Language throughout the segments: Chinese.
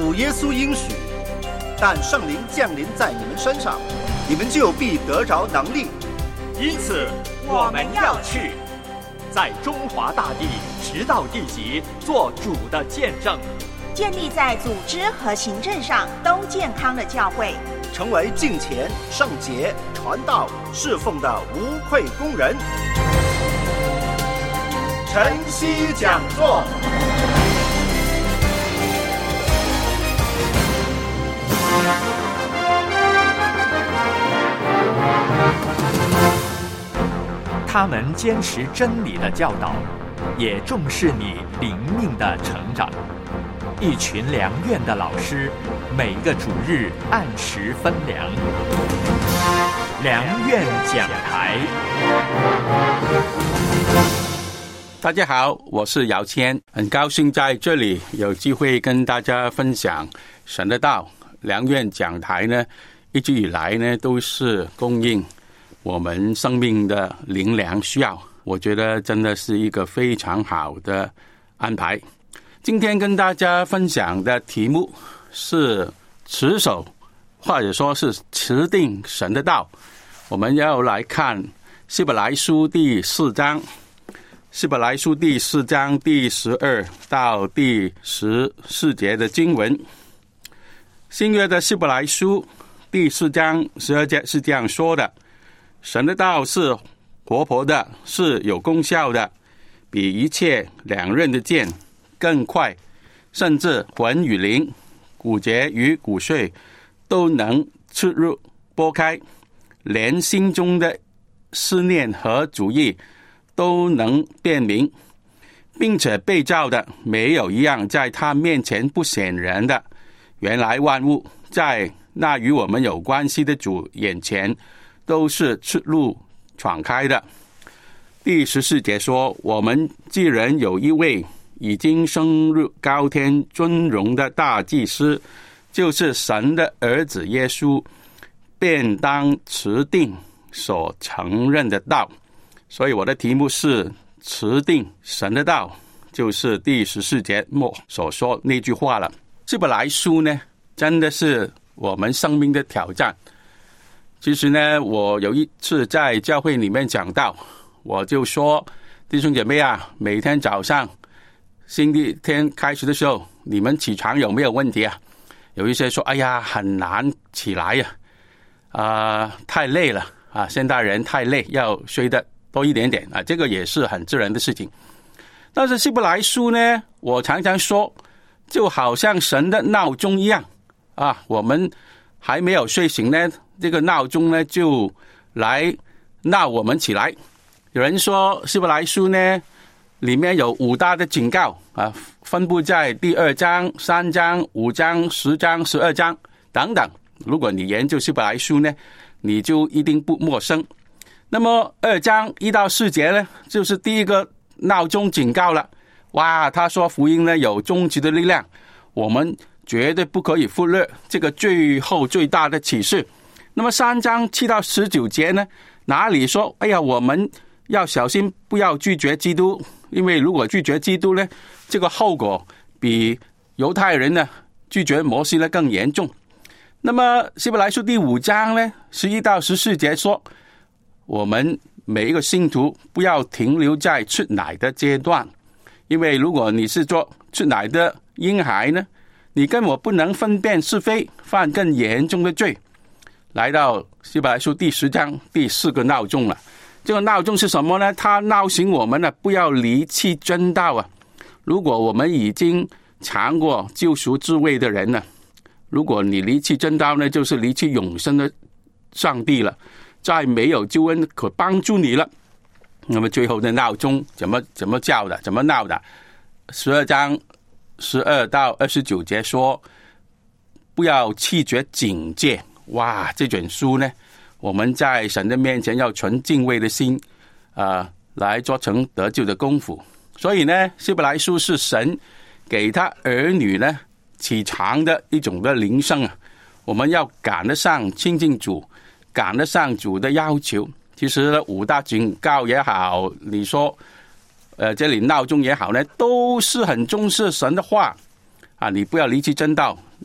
主耶稣应许，但圣灵降临在你们身上，你们就必得着能力。 因此我们要去，在中华大地直到地极做主的见证， 建立在组织和行政上都健康的教会， 成为敬虔、圣洁、传道、侍奉的无愧工人。晨曦讲座。 他们坚持真理的教导，也重视你灵命的成长。一群良院的老师，每个主日按时分粮。良院讲台。 大家好，我是姚谦，很高兴在这里有机会跟大家分享神的道。良院讲台呢，一直以来呢都是供应我们生命的灵粮需要，我觉得真的是一个非常好的安排。今天跟大家分享的题目是持守，或者说是持定神的道。我们要来看希伯来书第4章，希伯来书第4章第12到第14节的经文。新约的希伯来书第4章12节是这样说的：神的道是活泼的，是有功效的，比一切两刃的剑更快，甚至魂与灵、骨节与骨髓都能刺入剥开，连心中的思念和主意都能辨明，并且被造的没有一样在他面前不显然的。原来万物在那与我们有关系的主眼前都是赤露敞开的。第14节说，我们既然有一位已经升入高天尊荣的大祭司，就是神的儿子耶稣，便当持定所承认的道。所以我的题目是持定神的道，就是第14节末所说那句话了。希伯来书呢，真的是我们生命的挑战。其实呢，我有一次在教会里面讲道，我就说，弟兄姐妹啊，每天早上新的一天开始的时候，你们起床有没有问题啊？有一些说，哎呀，很难起来呀，太累了啊，现代人太累，要睡得多一点点啊，这个也是很自然的事情。但是希伯来书呢，我常常说，就好像神的闹钟一样啊，我们还没有睡醒呢，这个闹钟呢就来闹我们起来。有人说希伯来书呢里面有5大的警告啊，分布在第2章、3章、5章、10章、12章等等。如果你研究希伯来书呢，你就一定不陌生。那么2章1到4节呢，就是第一个闹钟警告了。哇，他说福音呢有终极的力量，我们绝对不可以忽略这个最后最大的启示。那么3章7到19节呢，哪里说，哎呀，我们要小心不要拒绝基督，因为如果拒绝基督呢，这个后果比犹太人呢拒绝摩西呢更严重。那么希伯来书第5章呢11到14节说，我们每一个信徒不要停留在吃奶的阶段，因为如果你是做吃奶的婴孩呢，你根本不能分辨是非，犯更严重的罪。来到希伯来书第10章第4个闹钟了。这个闹钟是什么呢？它闹醒我们呢，不要离弃真道啊。如果我们已经尝过救赎之味的人呢，如果你离弃真道呢，就是离弃永生的上帝了，再没有救恩可帮助你了。那么最后的闹钟怎么叫的，怎么闹的？12章12到29节说，不要弃绝警戒。哇，这卷书呢，我们在神的面前要存敬畏的心来做成得救的功夫。所以呢，希伯来书是神给他儿女呢起床的一种的铃声啊。我们要赶得上亲近主，赶得上主的要求。其实5大警告也好，你说这里闹钟也好呢，都是很重视神的话啊。你不要离弃真道，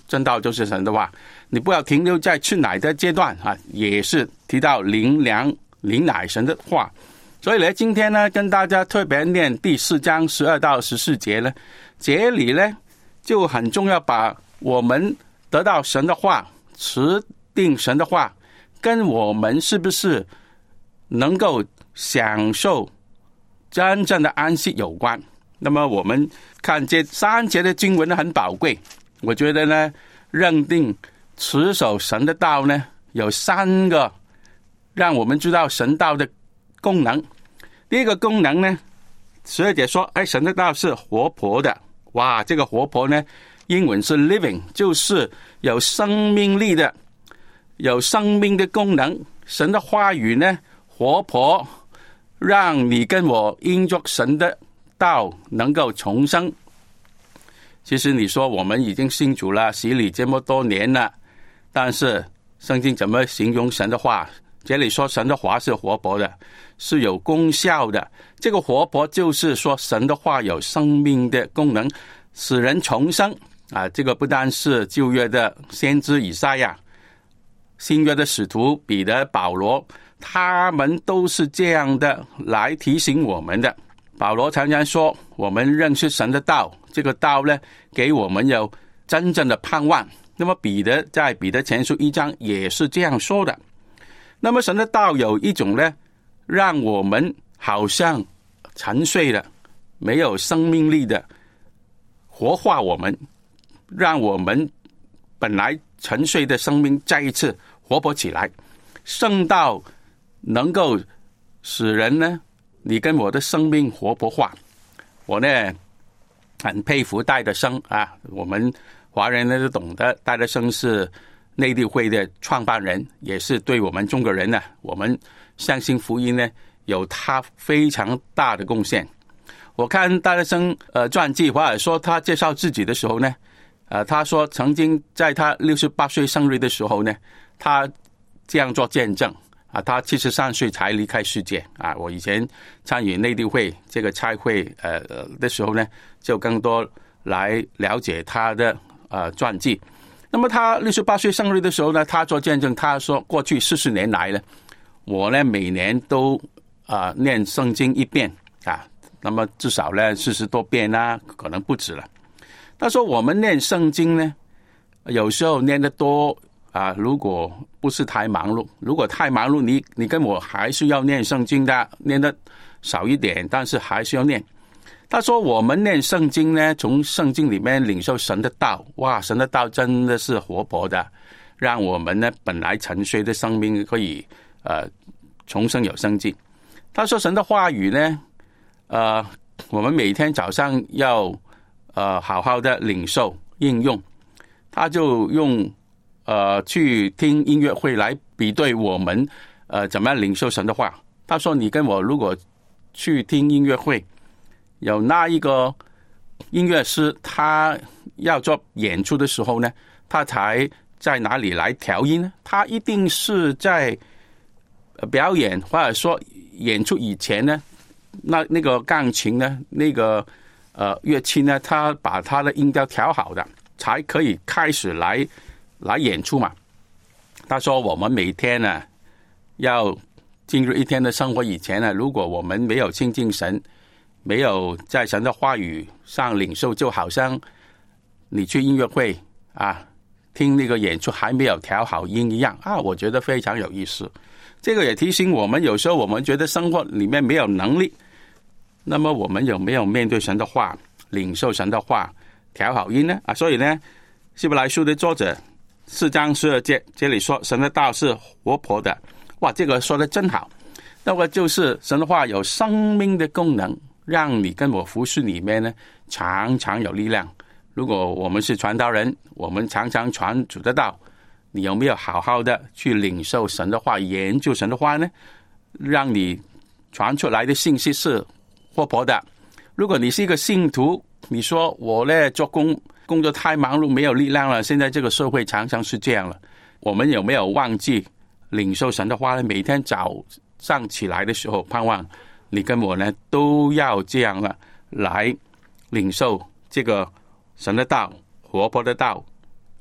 真道就是神的话。你不要停留在吃奶的阶段啊，也是提到灵粮灵奶神的话。所以呢，今天呢跟大家特别念第4章12到14节呢，这里呢就很重要，把我们得到神的话，持定神的话，跟我们是不是能够享受真正的安息有关。那么我们看这3节的经文呢很宝贵，我觉得呢认定持守神的道呢有3个让我们知道神道的功能。第一个功能呢，12节说神的道是活泼的。哇，这个活泼呢英文是 living， 就是有生命力的，有生命的功能。神的话语呢活泼，让你跟我因着神的道能够重生。其实你说我们已经信主了，洗礼这么多年了，但是圣经怎么形容神的话？这里说神的话是活泼的，是有功效的。这个活泼就是说神的话有生命的功能，使人重生啊！这个不单是旧约的先知以赛亚，新约的使徒彼得、保罗，他们都是这样的来提醒我们的。保罗常常说我们认识神的道，这个道呢给我们有真正的盼望。那么彼得在彼得前书1章也是这样说的。那么神的道有一种呢让我们好像沉睡了，没有生命力的活化我们，让我们本来沉睡的生命再一次活泼起来。圣道能够使人呢你跟我的生命活泼化。我呢很佩服戴德生啊，我们华人呢都懂得戴德生是内地会的创办人，也是对我们中国人呢我们相信福音呢有他非常大的贡献。我看戴德生传记或者说他介绍自己的时候呢他说曾经在他68岁生日的时候呢，他这样做见证啊，他73岁才离开世界啊。我以前参与内地会这个差会的时候呢，就更多来了解他的传记。那么他68岁生日的时候呢，他做见证，他说过去40年来呢，我呢每年都念圣经1遍啊，那么至少呢40多遍啊，可能不止了。他说我们念圣经呢，有时候念得多如果不是太忙碌，如果太忙碌，你跟我还是要念圣经的，念得少一点，但是还是要念。他说我们念圣经呢，从圣经里面领受神的道，哇，神的道真的是活泼的，让我们呢本来沉睡的生命可以重生有生机。他说神的话语呢我们每天早上要好好的领受应用。他就用去听音乐会来比对我们怎么样领受神的话。他说你跟我如果去听音乐会，有那一个音乐师他要做演出的时候呢，他才在哪里来调音呢？他一定是在表演或者说演出以前呢，那个钢琴呢，那个乐器呢，他把他的音调调好的，才可以开始来演出嘛。他说我们每天呢要进入一天的生活以前呢，如果我们没有亲近神，没有在神的话语上领受，就好像你去音乐会听那个演出还没有调好音一样我觉得非常有意思。这个也提醒我们，有时候我们觉得生活里面没有能力，那么我们有没有面对神的话，领受神的话，调好音呢？所以呢，希伯来书的作者4章12节这里说神的道是活泼的。哇，这个说的真好。那么就是神的话有生命的功能，让你跟我服侍里面呢常常有力量。如果我们是传道人，我们常常传主的道，你有没有好好的去领受神的话，研究神的话呢？让你传出来的信息是活泼的。如果你是一个信徒，你说我呢做工作太忙碌，没有力量了，现在这个社会常常是这样了，我们有没有忘记领受神的话呢？每天早上起来的时候，盼望你跟我呢都要这样了来领受这个神的道，活泼的道，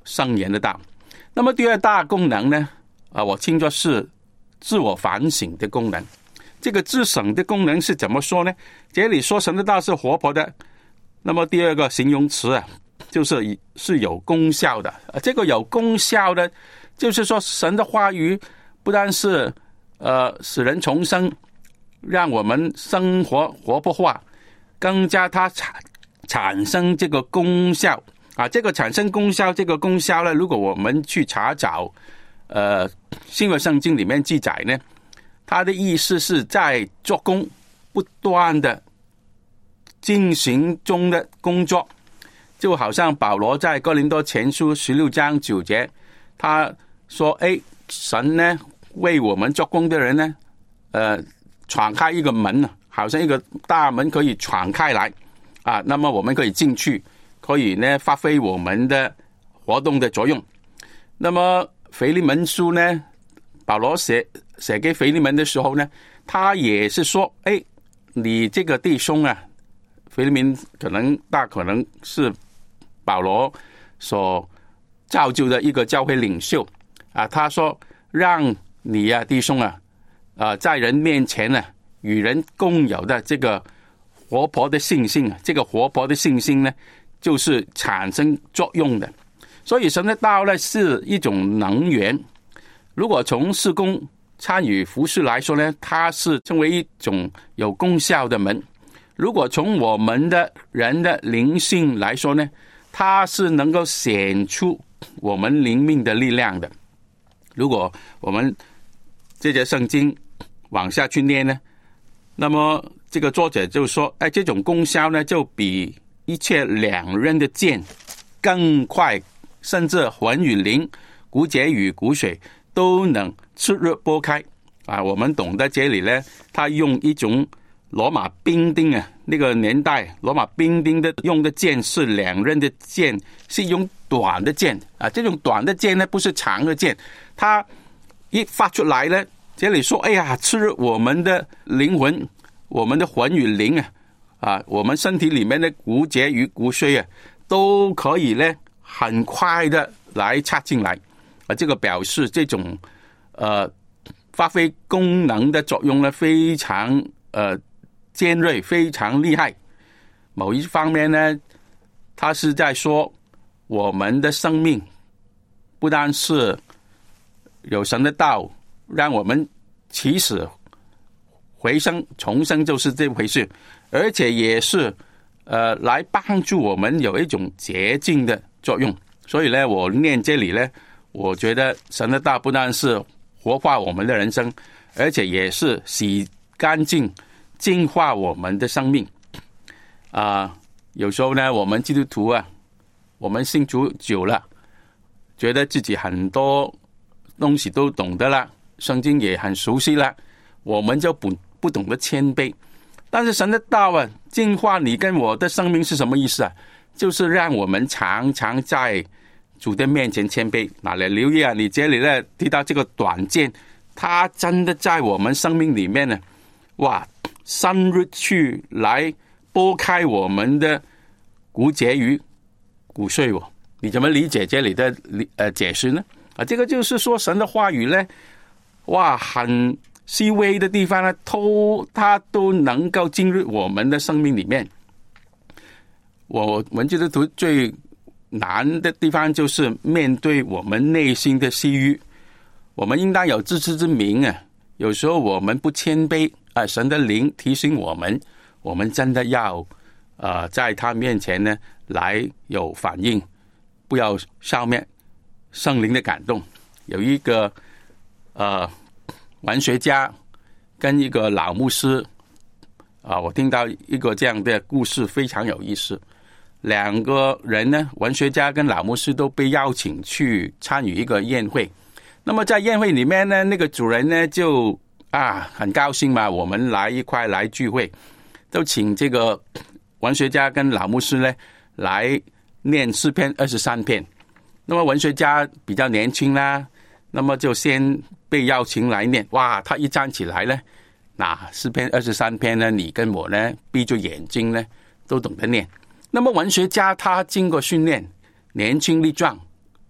圣言的道。那么第二大功能呢，我称作是自我反省的功能。这个自省的功能是怎么说呢？这里说神的道是活泼的，那么第二个形容词就是有功效的。这个有功效的，就是说神的话语不但是使人重生，让我们生活活泼化，更加它产生这个功效这个产生功效，这个功效呢，如果我们去查找新约圣经里面记载呢，它的意思是在做工，不断的进行中的工作。就好像保罗在哥林多前书16章9节，他说神呢为我们做工的人呢闯开一个门，好像一个大门可以闯开来那么我们可以进去，可以呢发挥我们的活动的作用。那么腓利门书呢，保罗写给腓利门的时候呢，他也是说你这个弟兄腓利门大可能是保罗所造就的一个教会领袖他说让你弟兄在人面前与人共有的这个活泼的信心，这个活泼的信心呢，就是产生作用的。所以神的道呢是一种能源，如果从事工参与服事来说呢，它是成为一种有功效的门。如果从我们的人的灵性来说呢，它是能够显出我们灵命的力量的。如果我们这节圣经往下去念呢，那么这个作者就说这种功效呢，就比一切两刃的剑更快，甚至魂与灵、骨节与骨髓都能刺入剥开我们懂得这里呢，他用一种罗马兵丁那个年代罗马兵丁的用的剑是两刃的剑，是用短的剑这种短的剑呢不是长的剑，它一发出来呢，这里说刺入我们的灵魂，我们的魂与灵我们身体里面的骨节与骨髓都可以呢很快的来插进来这个表示这种发挥功能的作用呢非常尖锐，非常厉害。某一方面呢，他是在说我们的生命不但是有神的道让我们起死回生重生，就是这回事，而且也是来帮助我们有一种洁净的作用。所以呢，我念这里呢，我觉得神的道不但是活化我们的人生，而且也是洗干净净化我们的生命有时候呢，我们基督徒我们信主久了，觉得自己很多东西都懂得了，圣经也很熟悉了，我们就不懂得谦卑。但是神的道净化你跟我的生命是什么意思就是让我们常常在主的面前谦卑。来留意你这里呢提到这个短剑，它真的在我们生命里面深入去来剥开我们的骨节与骨髓你怎么理解这里的解释呢这个就是说神的话语呢很细微的地方呢它都能够进入我们的生命里面。我们基督徒最难的地方就是面对我们内心的私欲，我们应当有自知之明有时候我们不谦卑神的灵提醒我们真的要在他面前呢来有反应，不要消灭圣灵的感动。有一个文学家跟一个老牧师我听到一个这样的故事，非常有意思。两个人呢，文学家跟老牧师都被邀请去参与一个宴会。那么在宴会里面呢，那个主人呢就很高兴嘛，我们一块来聚会，都请这个文学家跟老牧师呢来念诗篇23篇。那么文学家比较年轻啦，那么就先被邀请来念。他一站起来呢，诗篇23篇呢，你跟我呢闭着眼睛呢都懂得念。那么文学家他经过训练，年轻力壮，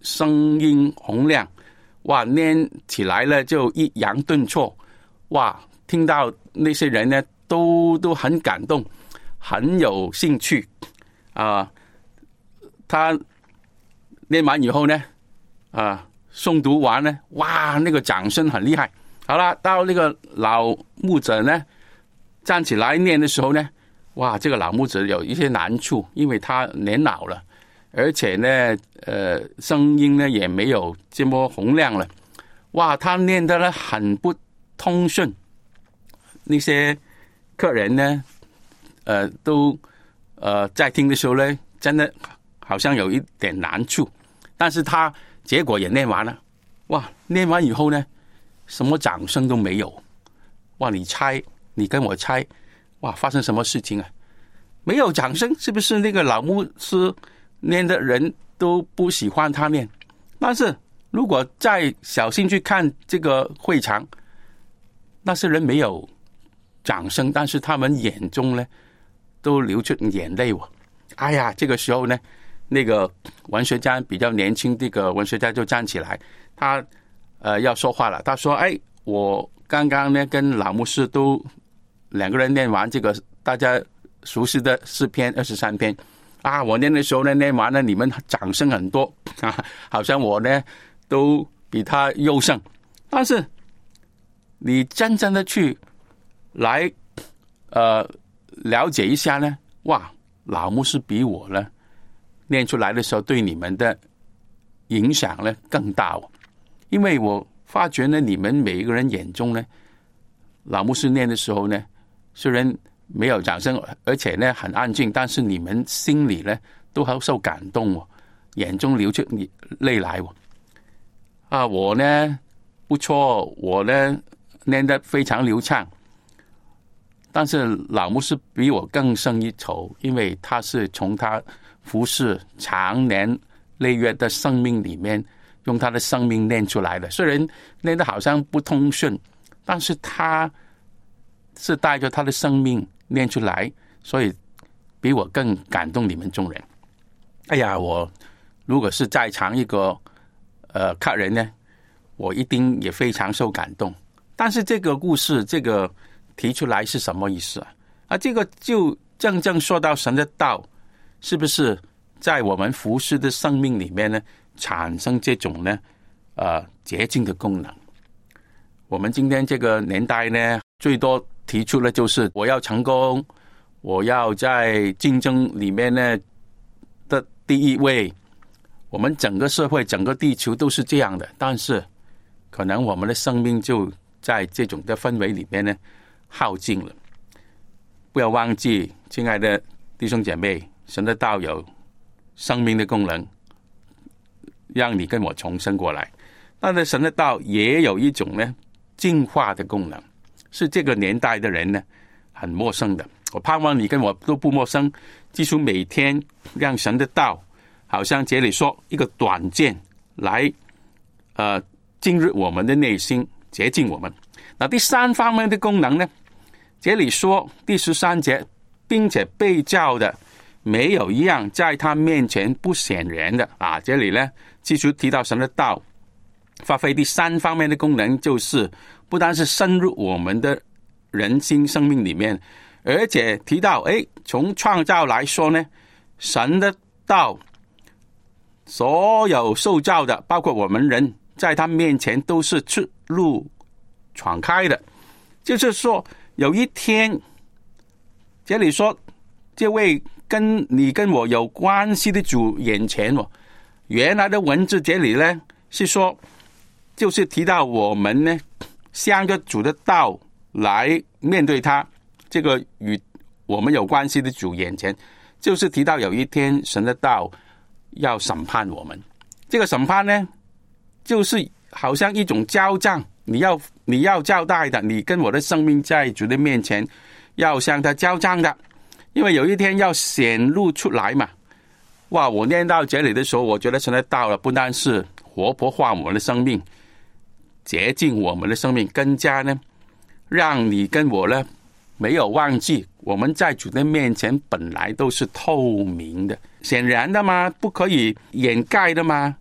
声音洪亮，哇，念起来了就抑扬顿挫，哇，听到那些人呢都很感动，很有兴趣啊。他念完以后呢，诵读完呢，哇，那个掌声很厉害。好了，到那个老牧者呢站起来念的时候呢，哇，这个老牧者有一些难处，因为他年老了，而且呢，声音呢也没有这么洪亮了，哇，他念得呢很不通顺。那些客人呢，都在听的时候呢，真的好像有一点难处，但是他结果也念完了，哇，念完以后呢，什么掌声都没有，哇，你猜，你跟我猜，哇，发生什么事情啊？没有掌声，是不是那个老牧师念的人都不喜欢他念？但是如果再小心去看这个会场，那些人没有掌声，但是他们眼中呢都流出眼泪。哎呀，这个时候呢，那个文学家比较年轻，这个文学家就站起来，他要说话了。他说：“哎，我刚刚呢跟老牧师都两个人念完这个大家熟悉的诗篇23篇啊，我念的时候呢，念完了你们掌声很多啊，好像我呢都比他优胜。但是你真正的去来了解一下呢，哇，老牧师比我呢念出来的时候对你们的影响呢更大因为我发觉呢，你们每一个人眼中呢，老牧师念的时候呢，虽然没有掌声，而且呢很安静，但是你们心里呢都好受感动眼中流出泪来啊，我呢不错，我呢念得非常流畅，但是老牧师比我更胜一筹，因为他是从他服侍长年累月的生命里面，用他的生命念出来的。虽然念得好像不通顺，但是他是带着他的生命念出来，所以比我更感动你们众人。哎呀，我如果是在场一个客人呢，我一定也非常受感动。但是这个故事这个提出来是什么意思啊？这个就正正说到神的道是不是在我们服侍的生命里面呢，产生这种呢洁净的功能。我们今天这个年代呢，最多提出的就是我要成功，我要在竞争里面呢的第一位。我们整个社会整个地球都是这样的，但是可能我们的生命就在这种的氛围里面呢耗尽了。不要忘记，亲爱的弟兄姐妹，神的道有生命的功能，让你跟我重生过来。但是神的道也有一种呢净化的功能，是这个年代的人呢很陌生的。我盼望你跟我都不陌生，基督每天让神的道好像这里说一个短剑来进入我们的内心，洁净我们。那第三方面的功能呢，这里说第13节，并且被召的没有一样在他面前不显然的啊。这里呢基督提到神的道发挥第三方面的功能，就是不单是深入我们的人心生命里面，而且提到从创造来说呢，神的道所有受造的，包括我们人，在他面前都是出路敞开的。就是说有一天，这里说这位跟你跟我有关系的主眼前原来的文字这里呢是说，就是提到我们呢向着主的道来面对他，这个与我们有关系的主眼前，就是提到有一天神的道要审判我们。这个审判呢，就是好像一种交账，你要交代的，你跟我的生命在主的面前要向他交账的，因为有一天要显露出来嘛。哇，我念到这里的时候，我觉得神的道了不单是活泼化我们的生命，洁净我们的生命，更加呢让你跟我呢没有忘记，我们在主的面前本来都是透明的、显然的吗？不可以掩盖的吗？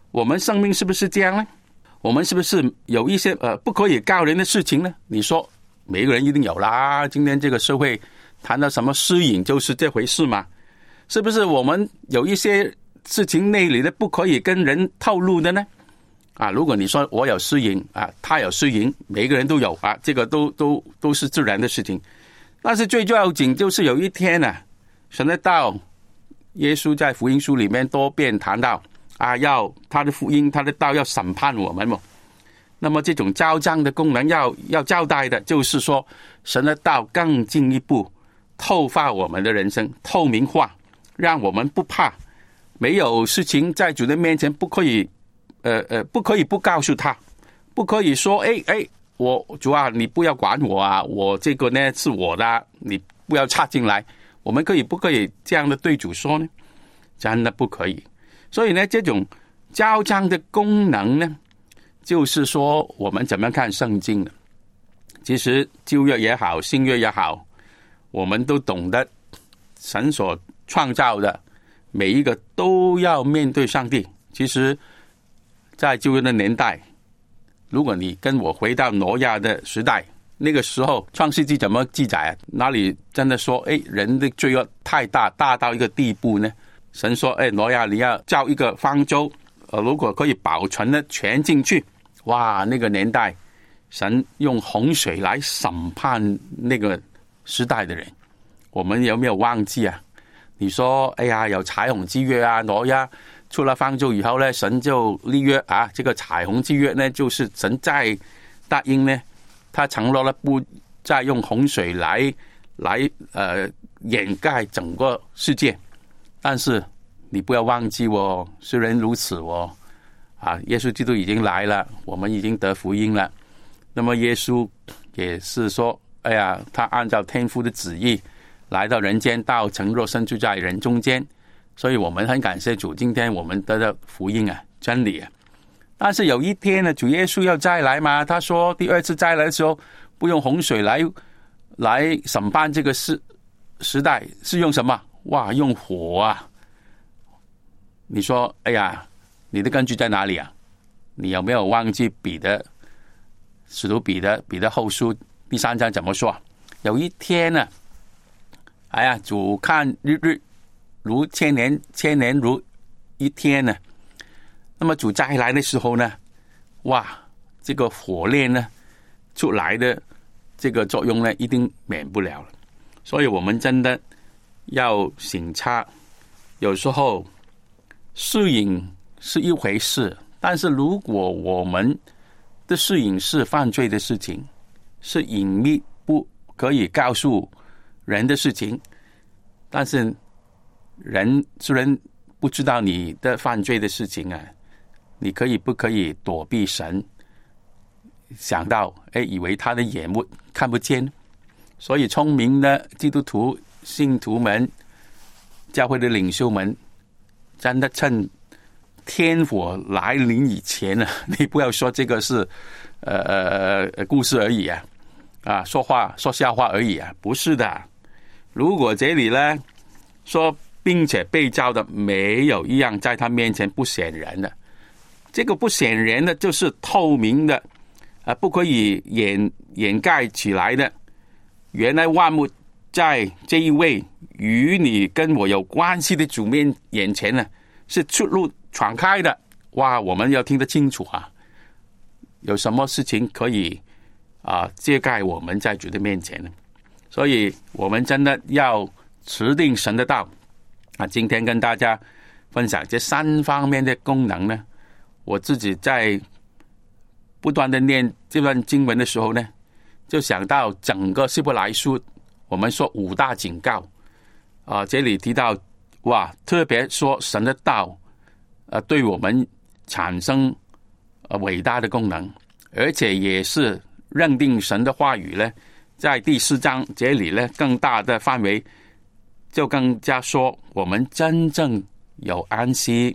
我们生命是不是这样呢？我们是不是有一些不可以告人的事情呢？你说每个人一定有啦，今天这个社会谈到什么私隐就是这回事嘛，是不是我们有一些事情内里的不可以跟人透露的呢？如果你说我有私隐他有私隐，每个人都有这个都是自然的事情。但是最要紧就是有一天神的道，耶稣在福音书里面多遍谈到要他的福音他的道要审判我们嘛。那么这种交账的功能要交代的，就是说神的道更进一步透发我们的人生，透明化，让我们不怕，没有事情在主的面前不可以不告诉他，不可以说我主你不要管我我这个呢是我的，你不要插进来。我们不可以这样的对主说呢？真的不可以。所以呢，这种交账的功能呢，就是说我们怎么看圣经呢？其实旧约也好，新约也好，我们都懂得神所创造的每一个都要面对上帝。其实在旧约的年代，如果你跟我回到挪亚的时代，那个时候创世纪怎么记载哪里真的说人的罪恶太大到一个地步呢？神说挪亚你要造一个方舟，如果可以保存的全进去。哇，那个年代神用洪水来审判那个时代的人，我们有没有忘记你说有彩虹之约挪亚出了方舟以后呢，神就立约这个彩虹之约呢，就是神再答应呢，他承诺了不再用洪水来掩盖整个世界。但是你不要忘记虽然如此耶稣基督已经来了，我们已经得福音了。那么耶稣也是说他按照天父的旨意来到人间，道成肉身住在人中间。所以我们很感谢主，今天我们得到福音真理但是有一天呢，主耶稣要再来嘛，他说第二次再来的时候不用洪水来审判这个时代，是用什么？用火你说你的根据在哪里你有没有忘记使徒彼得后书第3章怎么说？有一天呢主看日如千年，千年如一天呢。那么主再来的时候呢，这个火炼呢出来的这个作用呢，一定免不了了。所以我们真的要省察，有时候私隐是一回事，但是如果我们的私隐是犯罪的事情，是隐秘不可以告诉人的事情，但是人虽然不知道你的犯罪的事情你不可以躲避神？想到以为他的眼目看不见。所以聪明的基督徒信徒们，教会的领袖们，真的趁天火来临以前你不要说这个是故事而已说笑话而已不是的。如果这里呢说并且被召的没有一样在他面前不显然的，这个不显然的就是透明的不可以掩盖起来的。原来万物在这一位与你跟我有关系的主眼前呢，是出路敞开的。我们要听得清楚有什么事情可以遮盖我们在主的面前呢？所以我们真的要持定神的道今天跟大家分享这3方面的功能呢，我自己在不断的念这段经文的时候呢，就想到整个希伯来书，我们说5大警告这里提到特别说神的道对我们产生伟大的功能，而且也是认定神的话语呢，在第4章这里呢更大的范围就更加说我们真正有安息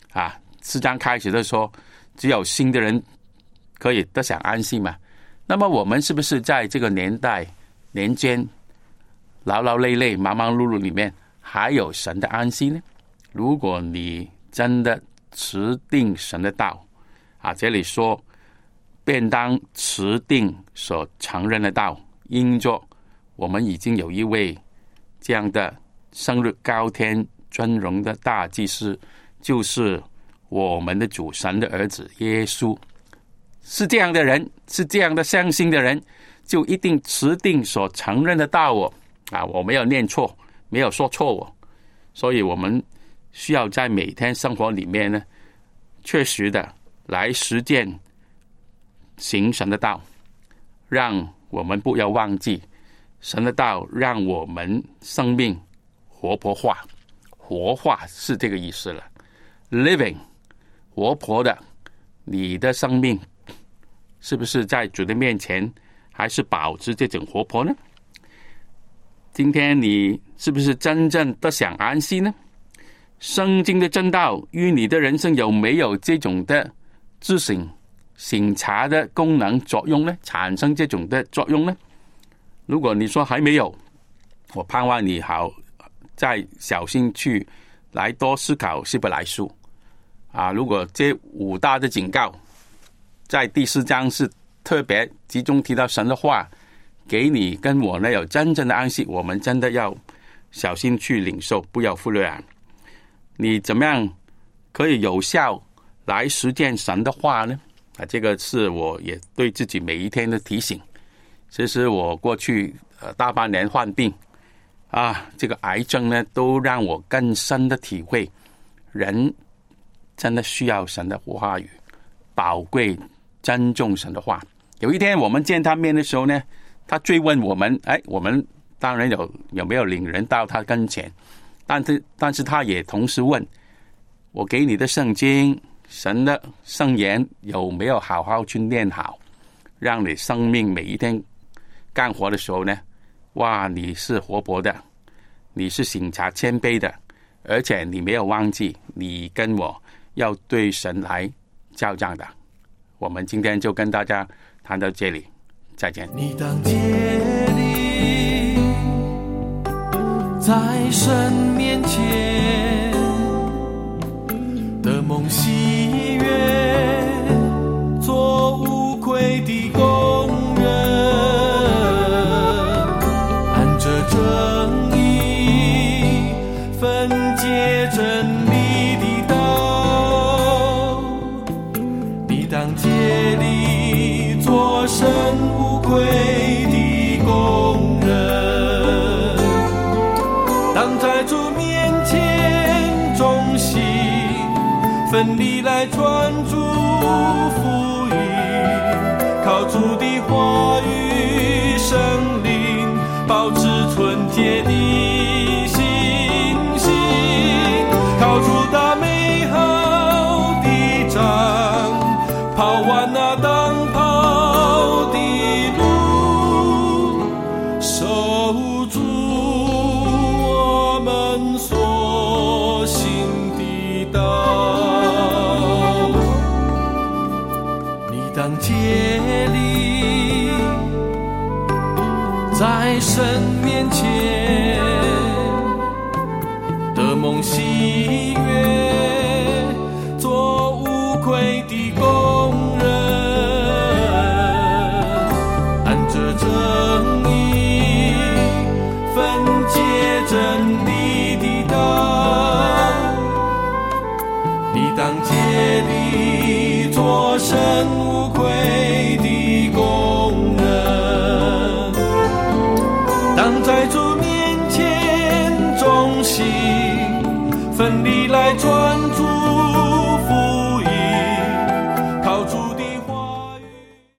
4章开始的说只有信的人可以得享安息嘛。那么我们是不是在这个年间劳劳累累忙忙碌碌里面还有神的安息呢？如果你真的持定神的道啊。这里说，便当持定所承认的道，因着我们已经有一位这样的升入高天尊荣的大祭司，就是我们的主神的儿子耶稣。是这样的人，是这样的相信的人，就一定持定所承认的道啊，我没有念错，没有说错所以我们需要在每天生活里面呢，确实的来实践行神的道，让我们不要忘记神的道，让我们生命活泼化。活化是这个意思了 ，living 活泼的，你的生命是不是在主的面前还是保持这种活泼呢？今天你是不是真正的想安息呢？圣经的真道与你的人生有没有这种的自省省察的功能作用呢？产生这种的作用呢？如果你说还没有，我盼望你好再小心去来多思考希伯来书啊。如果这5大的警告在第4章是特别集中提到神的话，给你跟我呢有真正的安息，我们真的要小心去领受，不要忽略啊。你怎么样可以有效来实践神的话呢？啊，这个是我也对自己每一天的提醒。其实我过去大半年患病啊，这个癌症呢，都让我更深的体会，人真的需要神的话语，宝贵珍重神的话。有一天我们见他面的时候呢，他追问我们，我们当然有没有领人到他跟前，但是他也同时问我给你的圣经神的圣言有没有好好去念好，让你生命每一天干活的时候呢，哇，你是活泼的，你是省察谦卑的，而且你没有忘记你跟我要对神来交账的。我们今天就跟大家谈到这里，再见。 你当竭力在神面前的梦喜悦，做无愧的工人，按着正义分解真理的道，你当竭力做神无愧的工人，当在主面前忠心奋力来传主福音，靠主的话语生灵，保持纯洁的信心，靠主打美好的仗，跑完那当跑的路，守住我们所行的道。你当竭力在神面前的梦喜悦，做无愧的工人，按着正义分解真理的道，你当竭力做神无愧的工人，当在主面前忠心奋力来传